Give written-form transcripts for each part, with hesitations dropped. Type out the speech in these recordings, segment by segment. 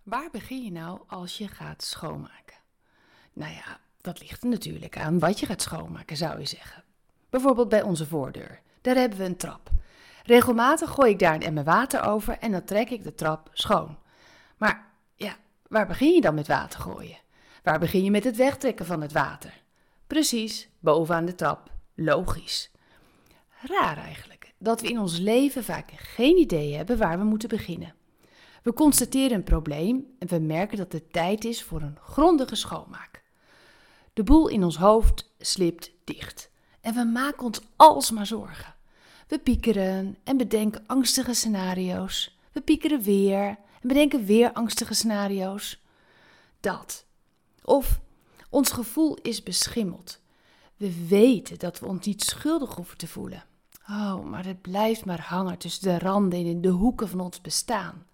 Waar begin je nou als je gaat schoonmaken? Nou ja, dat ligt er natuurlijk aan wat je gaat schoonmaken, zou je zeggen. Bijvoorbeeld bij onze voordeur. Daar hebben we een trap. Regelmatig gooi ik daar een emmer water over en dan trek ik de trap schoon. Maar ja, waar begin je dan met water gooien? Waar begin je met het wegtrekken van het water? Precies, bovenaan de trap. Logisch. Raar eigenlijk, dat we in ons leven vaak geen idee hebben waar we moeten beginnen. We constateren een probleem en we merken dat het tijd is voor een grondige schoonmaak. De boel in ons hoofd slipt dicht en we maken ons alsmaar zorgen. We piekeren en bedenken angstige scenario's. We piekeren weer en bedenken weer angstige scenario's. Dat. Of ons gevoel is beschimmeld. We weten dat we ons niet schuldig hoeven te voelen. Oh, maar het blijft maar hangen tussen de randen en in de hoeken van ons bestaan.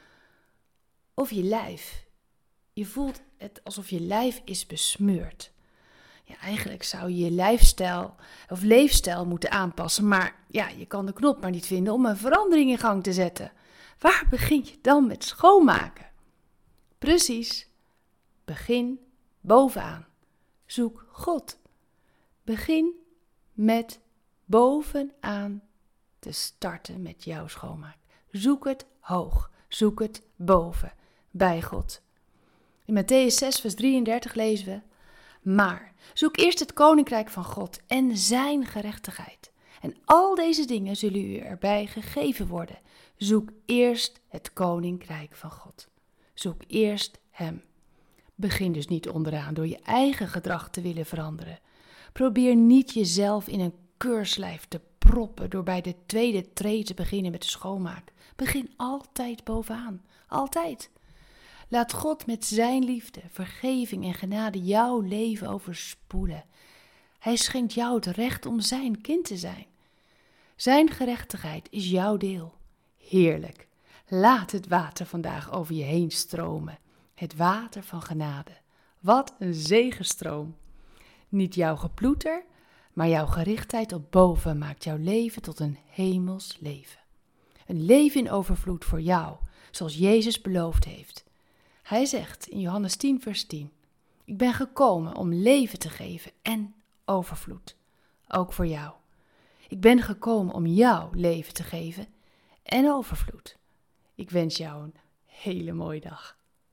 Of je lijf. Je voelt het alsof je lijf is besmeurd. Ja, eigenlijk zou je je lijfstijl of leefstijl moeten aanpassen, maar ja, je kan de knop maar niet vinden om een verandering in gang te zetten. Waar begin je dan met schoonmaken? Precies. Begin bovenaan. Zoek God. Begin met bovenaan te starten met jouw schoonmaak. Zoek het hoog. Zoek het boven. Bij God. In Mattheüs 6 vers 33 lezen we: maar zoek eerst het koninkrijk van God en zijn gerechtigheid. En al deze dingen zullen u erbij gegeven worden. Zoek eerst het koninkrijk van God. Zoek eerst hem. Begin dus niet onderaan door je eigen gedrag te willen veranderen. Probeer niet jezelf in een keurslijf te proppen door bij de tweede tree te beginnen met de schoonmaak. Begin altijd bovenaan. Altijd. Laat God met zijn liefde, vergeving en genade jouw leven overspoelen. Hij schenkt jou het recht om zijn kind te zijn. Zijn gerechtigheid is jouw deel. Heerlijk. Laat het water vandaag over je heen stromen. Het water van genade. Wat een zegenstroom. Niet jouw geploeter, maar jouw gerichtheid op boven maakt jouw leven tot een hemels leven. Een leven in overvloed voor jou, zoals Jezus beloofd heeft. Hij zegt in Johannes 10 vers 10, ik ben gekomen om leven te geven en overvloed. Ook voor jou. Ik ben gekomen om jou leven te geven en overvloed. Ik wens jou een hele mooie dag.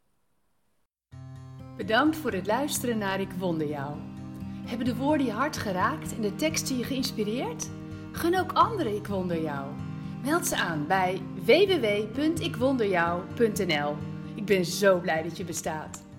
Bedankt voor het luisteren naar Ik Wonder Jou. Hebben de woorden je hart geraakt en de teksten je geïnspireerd? Gun ook anderen Ik Wonder Jou. Meld ze aan bij www.ikwonderjou.nl. Ik ben zo blij dat je bestaat.